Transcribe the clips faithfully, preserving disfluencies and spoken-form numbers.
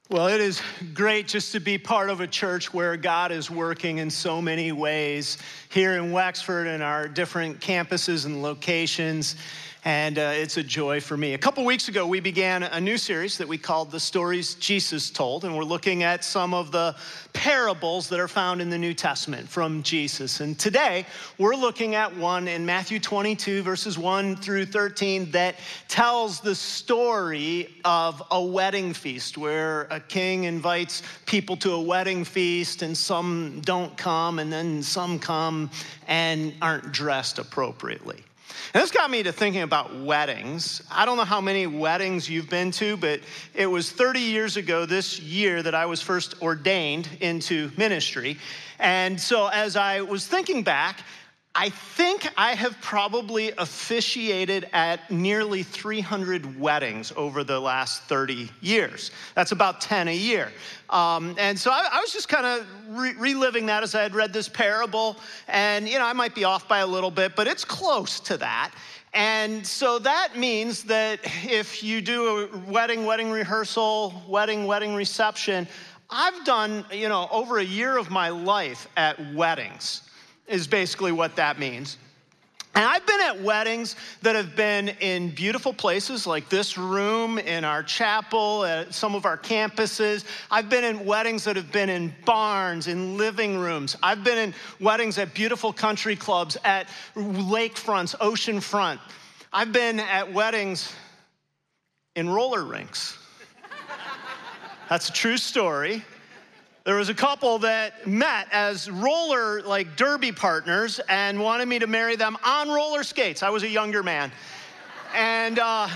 Well, it is great just to be part of a church where God is working in so many ways here in Wexford and our different campuses and locations. And uh, it's a joy for me. A couple weeks ago, we began a new series that we called The Stories Jesus Told. And we're looking at some of the parables that are found in the New Testament from Jesus. And today, we're looking at one in Matthew twenty-two, verses one through thirteen, that tells the story of a wedding feast, where a king invites people to a wedding feast, and some don't come, and then some come and aren't dressed appropriately. And this got me to thinking about weddings. I don't know how many weddings you've been to, but it was thirty years ago this year that I was first ordained into ministry. And so as I was thinking back, I think I have probably officiated at nearly three hundred weddings over the last thirty years. That's about ten a year. Um, and so I, I was just kind of re- reliving that as I had read this parable. And, you know, I might be off by a little bit, but it's close to that. And so that means that if you do a wedding, wedding rehearsal, wedding, wedding reception, I've done, you know, over a year of my life at weddings. Is basically what that means. And I've been at weddings that have been in beautiful places like this room, in our chapel, at some of our campuses. I've been in weddings that have been in barns, in living rooms. I've been in weddings at beautiful country clubs, at lakefronts, ocean front. I've been at weddings in roller rinks. That's a true story. There was a couple that met as roller, like derby partners, and wanted me to marry them on roller skates. I was a younger man. And uh,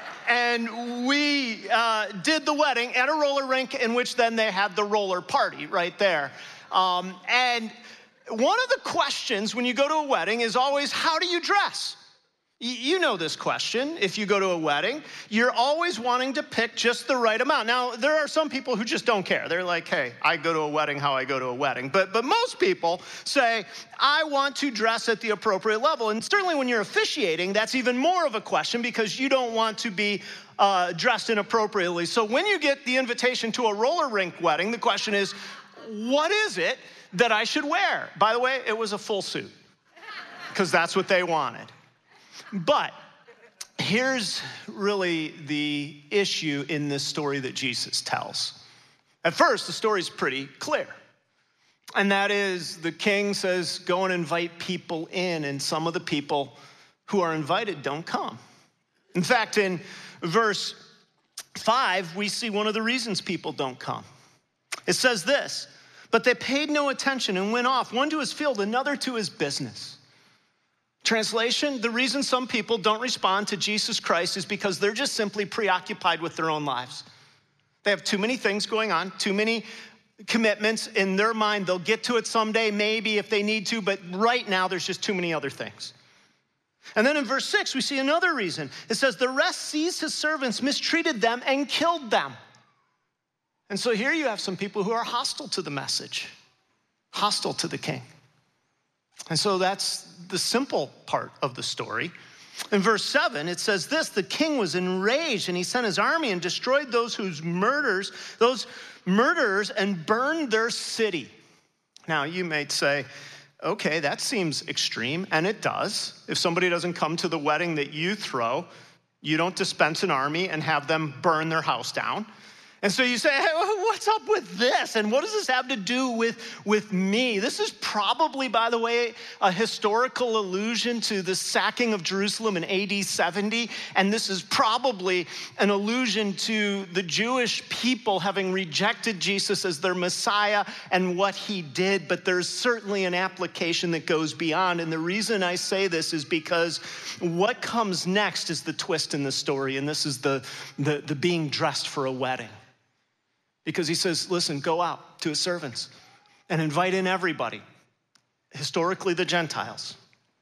and we uh, did the wedding at a roller rink, in which then they had the roller party right there. Um, and one of the questions when you go to a wedding is always, how do you dress? You know this question. If you go to a wedding, you're always wanting to pick just the right amount. Now, there are some people who just don't care. They're like, hey, I go to a wedding how I go to a wedding. But but most people say, I want to dress at the appropriate level. And certainly when you're officiating, that's even more of a question, because you don't want to be uh, dressed inappropriately. So when you get the invitation to a roller rink wedding, the question is, what is it that I should wear? By the way, it was a full suit, because that's what they wanted. But here's really the issue in this story that Jesus tells. At first, the story's pretty clear. And that is, the king says, go and invite people in, and some of the people who are invited don't come. In fact, in verse five, we see one of the reasons people don't come. It says this, but they paid no attention and went off, one to his field, another to his business. Translation, the reason some people don't respond to Jesus Christ is because they're just simply preoccupied with their own lives. They have too many things going on, too many commitments in their mind. They'll get to it someday, maybe if they need to, but right now there's just too many other things. And then in verse six, we see another reason. It says, the rest seized his servants, mistreated them, and killed them. And so here you have some people who are hostile to the message, hostile to the king. And so that's the simple part of the story. In verse seven, it says this, the king was enraged, and he sent his army and destroyed those whose murders, those murderers, and burned their city. Now, you may say, okay, that seems extreme, and it does. If somebody doesn't come to the wedding that you throw, you don't dispense an army and have them burn their house down. And so you say, hey, what's up with this? And what does this have to do with, with me? This is probably, by the way, a historical allusion to the sacking of Jerusalem in A D seventy. And this is probably an allusion to the Jewish people having rejected Jesus as their Messiah and what he did. But there's certainly an application that goes beyond. And the reason I say this is because what comes next is the twist in the story. And this is the, the, the being dressed for a wedding. Because he says, listen, go out to his servants and invite in everybody, historically the Gentiles,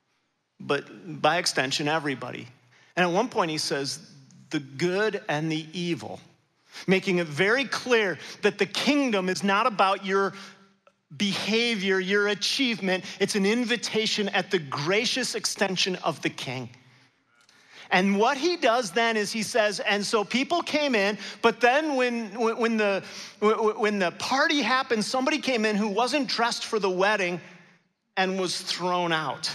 but by extension, everybody. And at one point he says, the good and the evil, making it very clear that the kingdom is not about your behavior, your achievement. It's an invitation at the gracious extension of the king. And what he does then is he says, and so people came in, but then when, when, the, when the party happened, somebody came in who wasn't dressed for the wedding and was thrown out.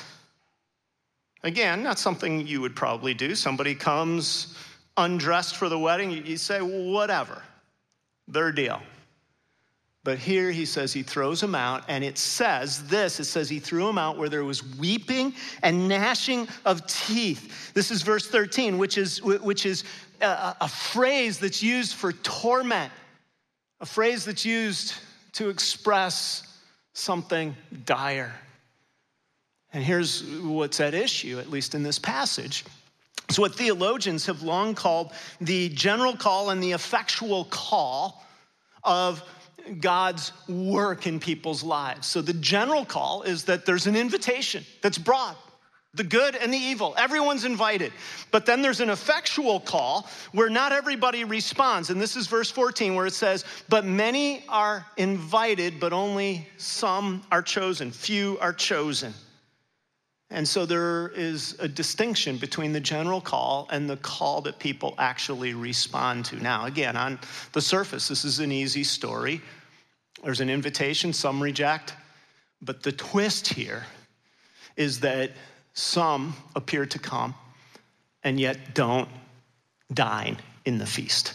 Again, not something you would probably do. Somebody comes undressed for the wedding, you say, whatever, their deal. But here he says he throws him out, and it says this, it says he threw him out where there was weeping and gnashing of teeth. This is verse thirteen, which is, which is a, a phrase that's used for torment, a phrase that's used to express something dire. And here's what's at issue, at least in this passage. It's what theologians have long called the general call and the effectual call of God's work in people's lives. So the general call is that there's an invitation that's broad, the good and the evil. Everyone's invited. But then there's an effectual call where not everybody responds. And this is verse fourteen where it says, but many are invited, but only some are chosen. Few are chosen. And so there is a distinction between the general call and the call that people actually respond to. Now, again, on the surface, this is an easy story. There's an invitation, some reject. But the twist here is that some appear to come and yet don't dine in the feast.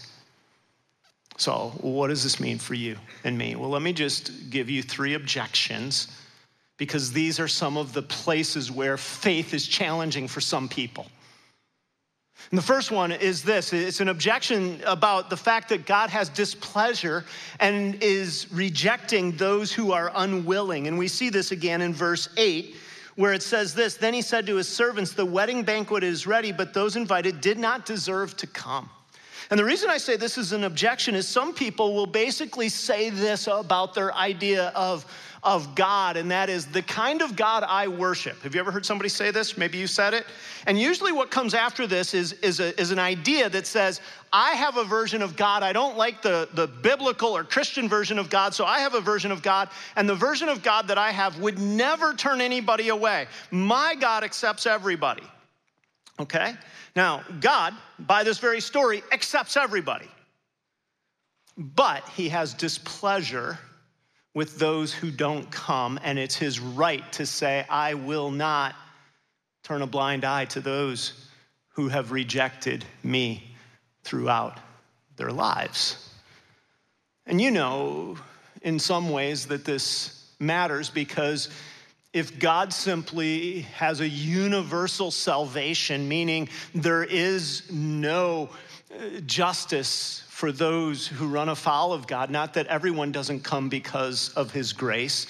So what does this mean for you and me? Well, let me just give you three objections, because these are some of the places where faith is challenging for some people. And the first one is this. It's an objection about the fact that God has displeasure and is rejecting those who are unwilling. And we see this again in verse eight, where it says this, then he said to his servants, the wedding banquet is ready, but those invited did not deserve to come. And the reason I say this is an objection is some people will basically say this about their idea of, of God, and that is the kind of God I worship. Have you ever heard somebody say this? Maybe you said it. And usually what comes after this is, is, a, is an idea that says, I have a version of God. I don't like the, the biblical or Christian version of God, so I have a version of God, and the version of God that I have would never turn anybody away. My God accepts everybody. Okay? Now, God, by this very story, accepts everybody. But he has displeasure with those who don't come, and it's his right to say, I will not turn a blind eye to those who have rejected me throughout their lives. And you know, in some ways, that this matters because if God simply has a universal salvation, meaning there is no justice for those who run afoul of God, not that everyone doesn't come because of his grace,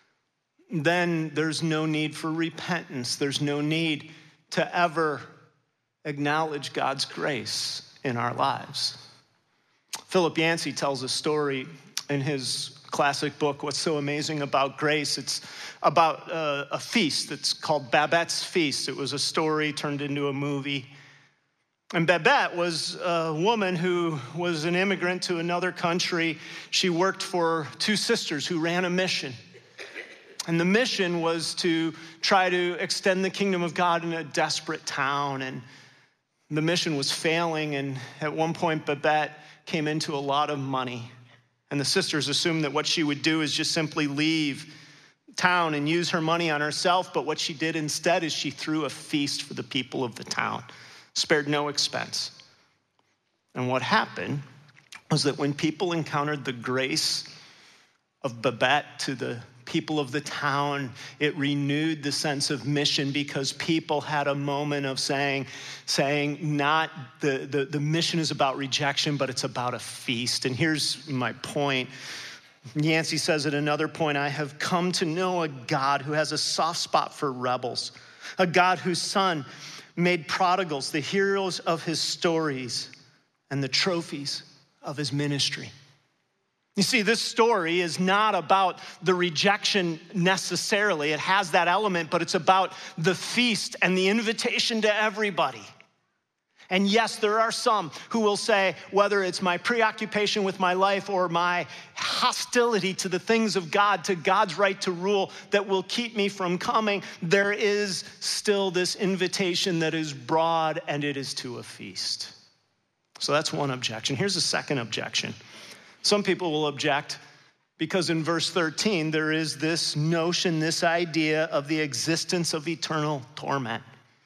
then there's no need for repentance. There's no need to ever acknowledge God's grace in our lives. Philip Yancey tells a story in his classic book, What's So Amazing About Grace. It's about a, a feast that's called Babette's Feast. It was a story turned into a movie. And Babette was a woman who was an immigrant to another country. She worked for two sisters who ran a mission. And the mission was to try to extend the kingdom of God in a desperate town. And the mission was failing. And at one point, Babette came into a lot of money. And the sisters assumed that what she would do is just simply leave town and use her money on herself. But what she did instead is she threw a feast for the people of the town, spared no expense. And what happened was that when people encountered the grace of Babette to the people of the town, it renewed the sense of mission, because people had a moment of saying, saying not the, the, the mission is about rejection, but it's about a feast. And here's my point. Yancey says at another point, I have come to know a God who has a soft spot for rebels, a God whose son made prodigals the heroes of his stories and the trophies of his ministry. You see, this story is not about the rejection necessarily. It has that element, but it's about the feast and the invitation to everybody. And yes, there are some who will say, whether it's my preoccupation with my life or my hostility to the things of God, to God's right to rule, that will keep me from coming, there is still this invitation that is broad, and it is to a feast. So that's one objection. Here's a second objection. Some people will object because in verse thirteen, there is this notion, this idea of the existence of eternal torment.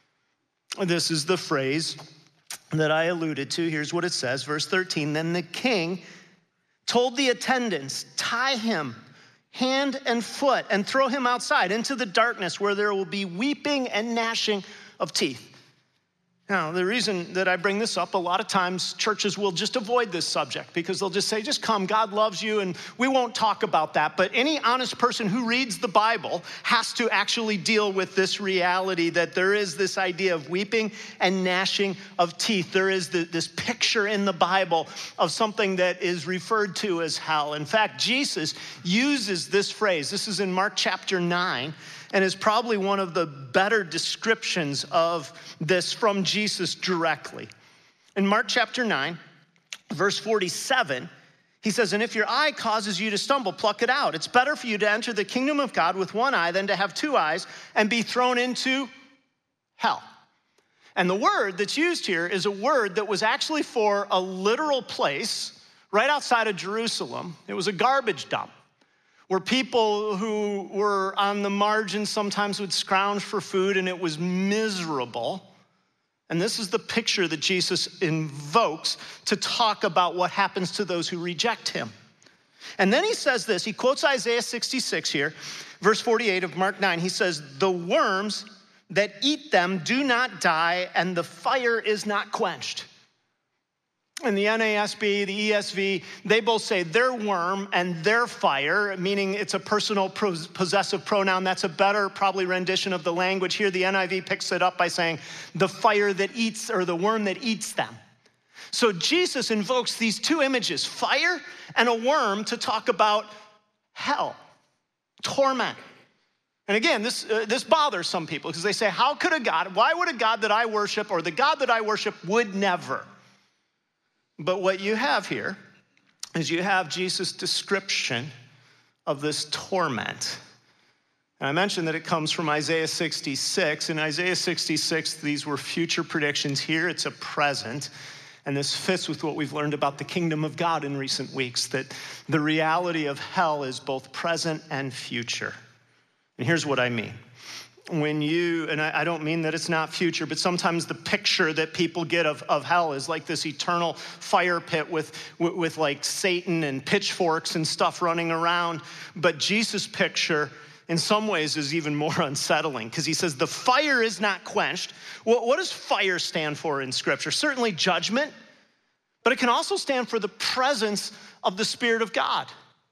This is the phrase that I alluded to. Here's what it says, verse thirteen. Then the king told the attendants, tie him hand and foot and throw him outside into the darkness where there will be weeping and gnashing of teeth. Now, the reason that I bring this up, a lot of times churches will just avoid this subject because they'll just say, just come, God loves you, and we won't talk about that. But any honest person who reads the Bible has to actually deal with this reality that there is this idea of weeping and gnashing of teeth. There is the, this picture in the Bible of something that is referred to as hell. In fact, Jesus uses this phrase. This is in Mark chapter nine. And is probably one of the better descriptions of this from Jesus directly. In Mark chapter nine, verse forty-seven, he says, and if your eye causes you to stumble, pluck it out. It's better for you to enter the kingdom of God with one eye than to have two eyes and be thrown into hell. And the word that's used here is a word that was actually for a literal place right outside of Jerusalem. It was a garbage dump, where people who were on the margins sometimes would scrounge for food, and it was miserable. And this is the picture that Jesus invokes to talk about what happens to those who reject him. And then he says this, he quotes Isaiah sixty-six here, verse forty-eight of Mark nine. He says, the worms that eat them do not die, and the fire is not quenched. In the N A S B, the E S V, they both say their worm and their fire, meaning it's a personal possessive pronoun. That's a better probably rendition of the language. Here, the N I V picks it up by saying the fire that eats, or the worm that eats them. So Jesus invokes these two images, fire and a worm, to talk about hell, torment. And again, this, uh, this bothers some people because they say, how could a God, why would a God that I worship, or the God that I worship would never? But what you have here is you have Jesus' description of this torment. And I mentioned that it comes from Isaiah sixty-six. In Isaiah sixty-six, these were future predictions. Here, it's a present. And this fits with what we've learned about the kingdom of God in recent weeks, that the reality of hell is both present and future. And here's what I mean. When you, and I, I don't mean that it's not future, but sometimes the picture that people get of, of hell is like this eternal fire pit with, with, with like Satan and pitchforks and stuff running around. But Jesus' picture in some ways is even more unsettling because he says the fire is not quenched. What, what does fire stand for in Scripture? Certainly judgment, but it can also stand for the presence of the Spirit of God.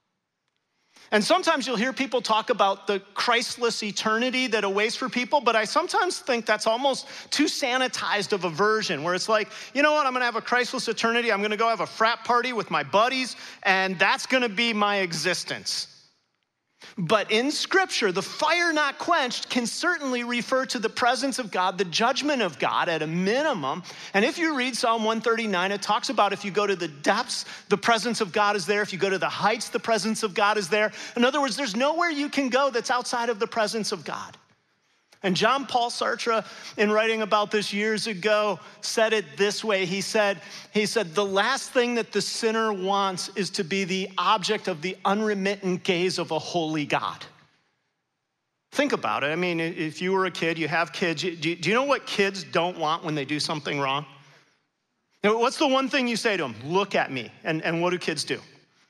And sometimes you'll hear people talk about the Christless eternity that awaits for people, but I sometimes think that's almost too sanitized of a version where it's like, you know what, I'm gonna have a Christless eternity, I'm gonna go have a frat party with my buddies, and that's gonna be my existence. But in Scripture, the fire not quenched can certainly refer to the presence of God, the judgment of God at a minimum. And if you read Psalm one thirty-nine, it talks about if you go to the depths, the presence of God is there. If you go to the heights, the presence of God is there. In other words, there's nowhere you can go that's outside of the presence of God. And John Paul Sartre, in writing about this years ago, said it this way. He said, he said, the last thing that the sinner wants is to be the object of the unremittent gaze of a holy God. Think about it. I mean, if you were a kid, you have kids. Do you know what kids don't want when they do something wrong? What's the one thing you say to them? Look at me. And, and what do kids do?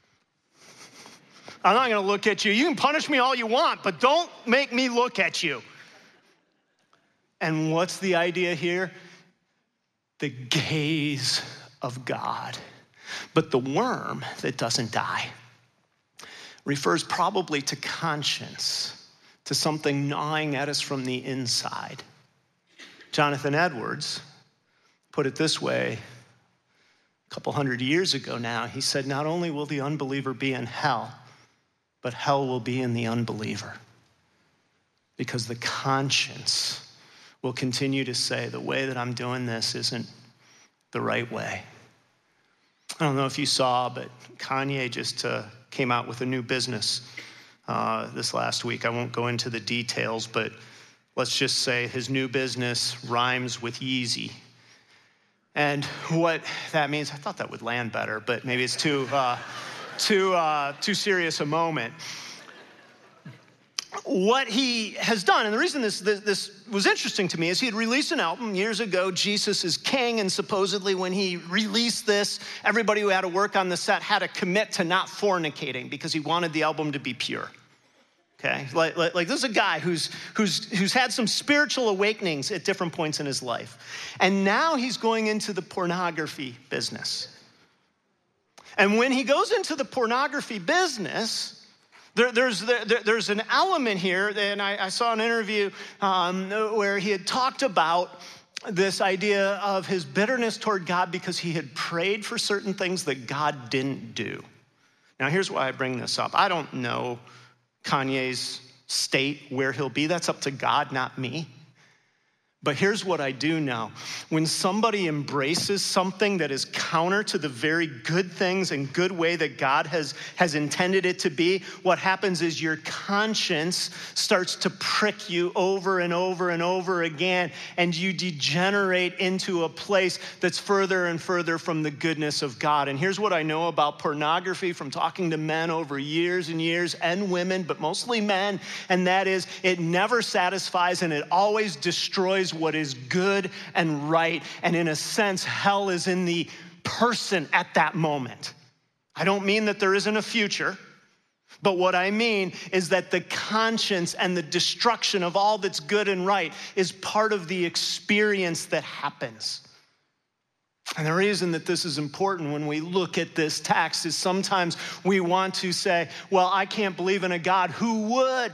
I'm not going to look at you. You can punish me all you want, but don't make me look at you. And what's the idea here? The gaze of God. But the worm that doesn't die refers probably to conscience, to something gnawing at us from the inside. Jonathan Edwards put it this way a couple hundred years ago now. He said, not only will the unbeliever be in hell, but hell will be in the unbeliever. Because the conscience will continue to say, the way that I'm doing this isn't, the right way. I don't know if you saw, but Kanye just uh, came out with a new business uh, this last week. I won't go into the details, but let's just say his new business rhymes with Yeezy. And what that means, I thought that would land better, but maybe it's too, uh, too, uh, too serious a moment. What he has done, and the reason this, this this was interesting to me is he had released an album years ago, Jesus is King, and supposedly when he released this, everybody who had to work on the set had to commit to not fornicating because he wanted the album to be pure. Okay, like, like, like this is a guy who's, who's, who's had some spiritual awakenings at different points in his life. And now he's going into the pornography business. And when he goes into the pornography business, There, there's, there, there's an element here, and I, I saw an interview um, where he had talked about this idea of his bitterness toward God because he had prayed for certain things that God didn't do. Now, here's why I bring this up. I don't know Kanye's state, where he'll be. That's up to God, not me. But here's what I do know. When somebody embraces something that is counter to the very good things and good way that God has, has intended it to be, what happens is your conscience starts to prick you over and over and over again, and you degenerate into a place that's further and further from the goodness of God. And here's what I know about pornography from talking to men over years and years, and women, but mostly men, and that is it never satisfies and it always destroys what is good and right. And in a sense, hell is in the person at that moment. I don't mean that there isn't a future, but what I mean is that the conscience and the destruction of all that's good and right is part of the experience that happens. And the reason that this is important when we look at this text is sometimes we want to say, well, I can't believe in a God. Who would?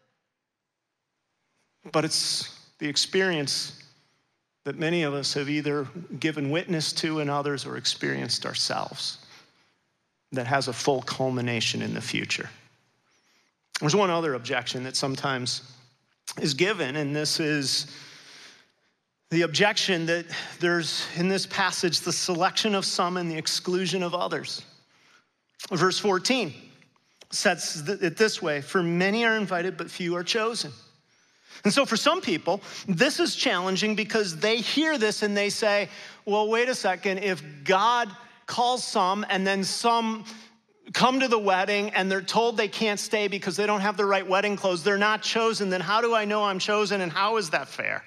But it's the experience that many of us have either given witness to and others or experienced ourselves that has a full culmination in the future. There's one other objection that sometimes is given, and this is the objection that there's, in this passage, the selection of some and the exclusion of others. Verse fourteen sets it this way, for many are invited, but few are chosen. And so for some people, this is challenging because they hear this and they say, well, wait a second, if God calls some and then some come to the wedding and they're told they can't stay because they don't have the right wedding clothes, they're not chosen, then how do I know I'm chosen and how is that fair?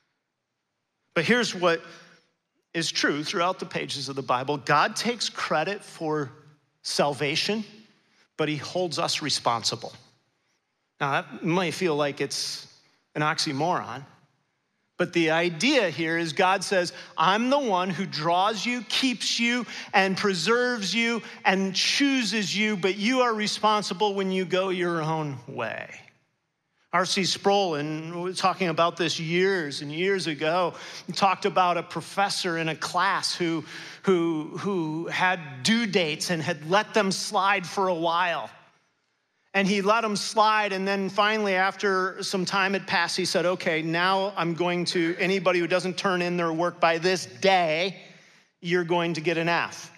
But here's what is true throughout the pages of the Bible. God takes credit for salvation, but he holds us responsible. Now, that might feel like it's an oxymoron. But the idea here is God says, I'm the one who draws you, keeps you, and preserves you, and chooses you, but you are responsible when you go your own way. R C Sproul, and we were talking about this years and years ago, talked about a professor in a class who, who, who had due dates and had let them slide for a while. And he let them slide, and then finally, after some time had passed, he said, okay, now I'm going to, anybody who doesn't turn in their work by this day, you're going to get an F.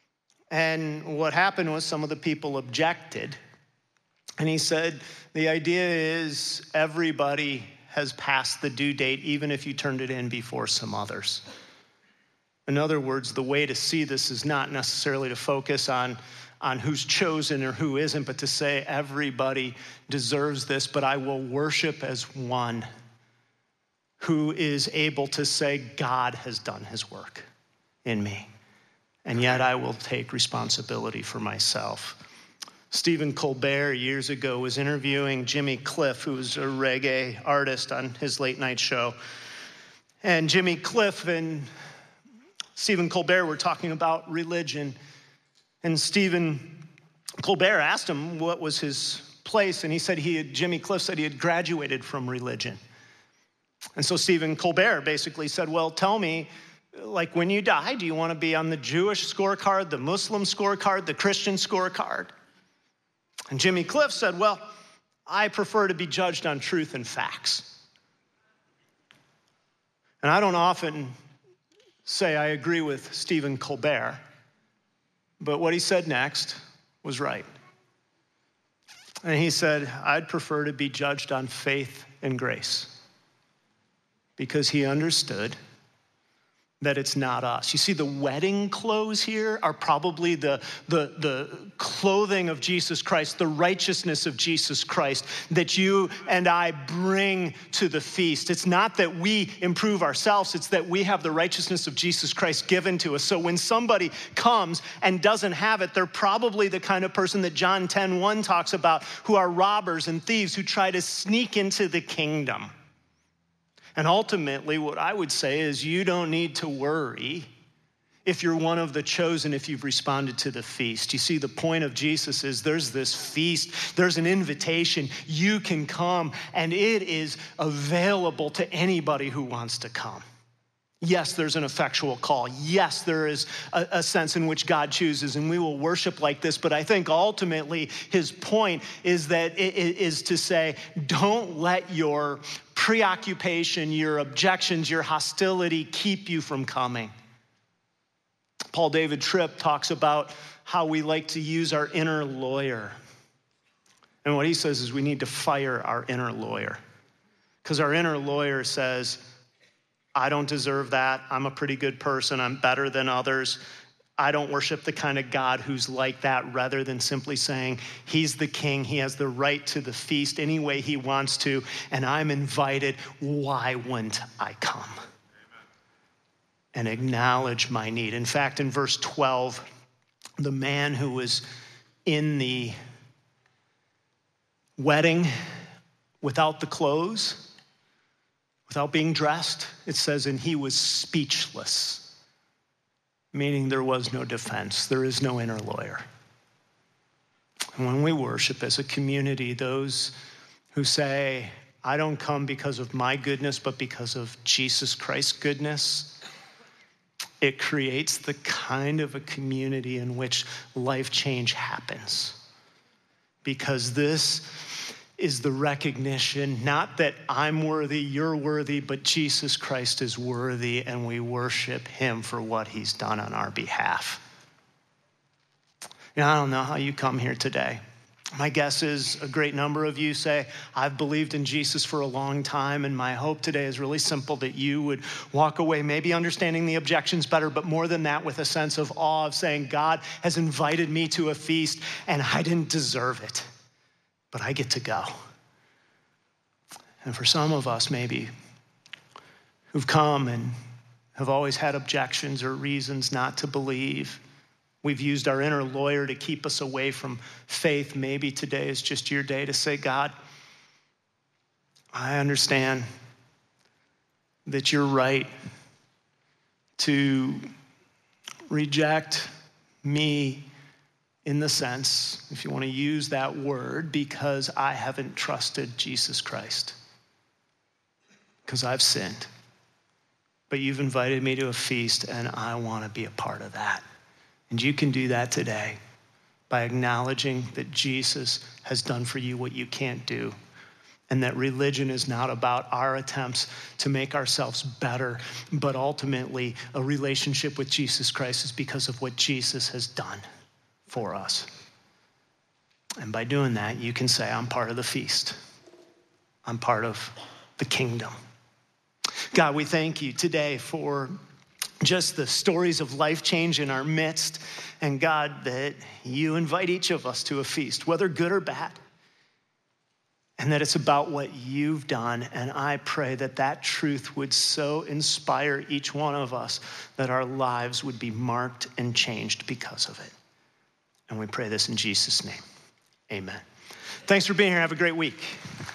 And what happened was some of the people objected. And he said, the idea is everybody has passed the due date, even if you turned it in before some others. In other words, the way to see this is not necessarily to focus on on who's chosen or who isn't, but to say everybody deserves this, but I will worship as one who is able to say God has done his work in me, and yet I will take responsibility for myself. Stephen Colbert years ago was interviewing Jimmy Cliff, who was a reggae artist, on his late night show. And Jimmy Cliff and Stephen Colbert were talking about religion. And Stephen Colbert asked him what was his place, and he said he had, Jimmy Cliff said he had graduated from religion. And so Stephen Colbert basically said, well, tell me, like when you die, do you want to be on the Jewish scorecard, the Muslim scorecard, the Christian scorecard? And Jimmy Cliff said, well, I prefer to be judged on truth and facts. And I don't often say I agree with Stephen Colbert, but what he said next was right. And he said, I'd prefer to be judged on faith and grace, because he understood that it's not us. You see, the wedding clothes here are probably the, the, the clothing of Jesus Christ, the righteousness of Jesus Christ that you and I bring to the feast. It's not that we improve ourselves, it's that we have the righteousness of Jesus Christ given to us. So when somebody comes and doesn't have it, they're probably the kind of person that John ten one talks about, who are robbers and thieves who try to sneak into the kingdom. And ultimately, what I would say is you don't need to worry if you're one of the chosen, if you've responded to the feast. You see, the point of Jesus is there's this feast, there's an invitation. You can come, and it is available to anybody who wants to come. Yes, there's an effectual call. Yes, there is a, a sense in which God chooses, and we will worship like this. But I think ultimately his point is that it is to say, don't let your preoccupation, your objections, your hostility keep you from coming. Paul David Tripp talks about how we like to use our inner lawyer. And what he says is we need to fire our inner lawyer, because our inner lawyer says, I don't deserve that. I'm a pretty good person. I'm better than others. I don't worship the kind of God who's like that, rather than simply saying he's the king. He has the right to the feast any way he wants to, and I'm invited. Why wouldn't I come? And acknowledge my need. In fact, in verse twelve, the man who was in the wedding without the clothes, without being dressed, it says, and he was speechless, meaning there was no defense. There is no inner lawyer. And when we worship as a community, those who say, I don't come because of my goodness, but because of Jesus Christ's goodness, it creates the kind of a community in which life change happens. Because this is the recognition, not that I'm worthy, you're worthy, but Jesus Christ is worthy, and we worship him for what he's done on our behalf. You know, I don't know how you come here today. My guess is a great number of you say, I've believed in Jesus for a long time, and my hope today is really simple, that you would walk away maybe understanding the objections better, but more than that, with a sense of awe of saying, God has invited me to a feast, and I didn't deserve it, but I get to go. And for some of us maybe who've come and have always had objections or reasons not to believe, we've used our inner lawyer to keep us away from faith. Maybe today is just your day to say, God, I understand that you're right to reject me, in the sense, if you want to use that word, because I haven't trusted Jesus Christ, because I've sinned. But you've invited me to a feast, and I want to be a part of that. And you can do that today by acknowledging that Jesus has done for you what you can't do, and that religion is not about our attempts to make ourselves better, but ultimately a relationship with Jesus Christ is because of what Jesus has done for us. And by doing that, you can say, I'm part of the feast. I'm part of the kingdom. God, we thank you today for just the stories of life change in our midst. And God, that you invite each of us to a feast, whether good or bad. And that it's about what you've done. And I pray that that truth would so inspire each one of us that our lives would be marked and changed because of it. And we pray this in Jesus' name. Amen. Thanks for being here. Have a great week.